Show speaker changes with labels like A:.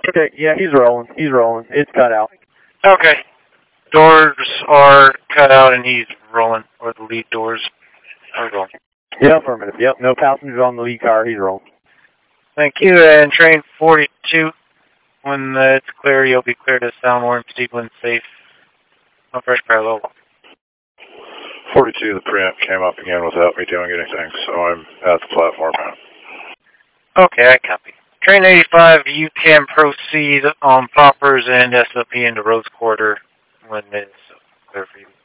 A: Okay, yeah, he's rolling. He's rolling. It's cut out.
B: Okay. Doors are cut out and he's rolling, or the lead doors are rolling.
A: Yeah, affirmative. Yep, no passengers on the lead car. He's rolling.
B: Thank you. And train 42, when it's clear, you'll be clear to sound warning sequence safe. On first parallel.
C: 42, the preamp came up again without me doing anything, so I'm at the platform now.
B: Okay, I copy. Train 85, you can proceed on poppers and SOP into Rose Quarter when it's clear for you.